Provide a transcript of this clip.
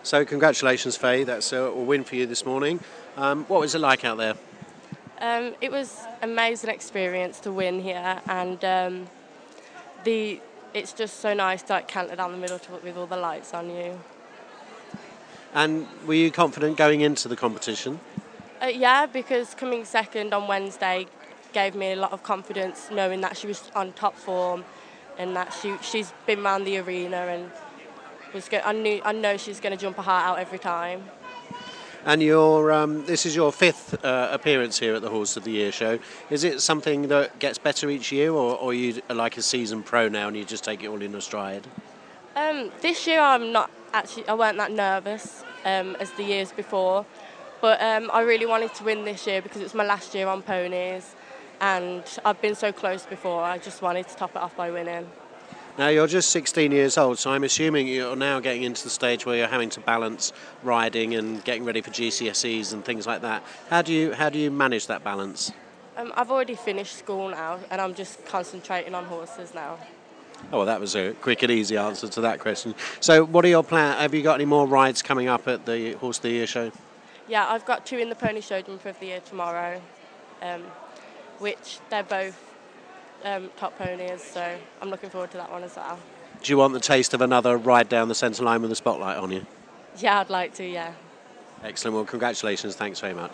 So congratulations, Faye. That's a win for you this morning. What was it like out there? It was an amazing experience to win here, and it's just so nice to canter down the middle with all the lights on you. And were you confident going into the competition? Yeah, because coming second on Wednesday gave me a lot of confidence, knowing that she was on top form and that she's been around the arena and I know she's going to jump her heart out every time. And this is your fifth appearance here at the Horse of the Year show. Is it something that gets better each year, or you are like a seasoned pro now and you just take it all in a stride? This year I weren't that nervous as the years before, but I really wanted to win this year because it was my last year on ponies, and I've been so close before. I just wanted to top it off by winning. Now, you're just 16 years old, so I'm assuming you're now getting into the stage where you're having to balance riding and getting ready for GCSEs and things like that. How do you manage that balance? I've already finished school now, and I'm just concentrating on horses now. Oh, well, that was a quick and easy answer to that question. So what are your plans? Have you got any more rides coming up at the Horse of the Year show? Yeah, I've got 2 in the Pony Show Jumper of the Year tomorrow, which they're both top ponies, so I'm looking forward to that one as well. Do you want the taste of another ride down the centre line with a spotlight on you? Yeah, I'd like to, yeah. Excellent. Well, congratulations. Thanks very much.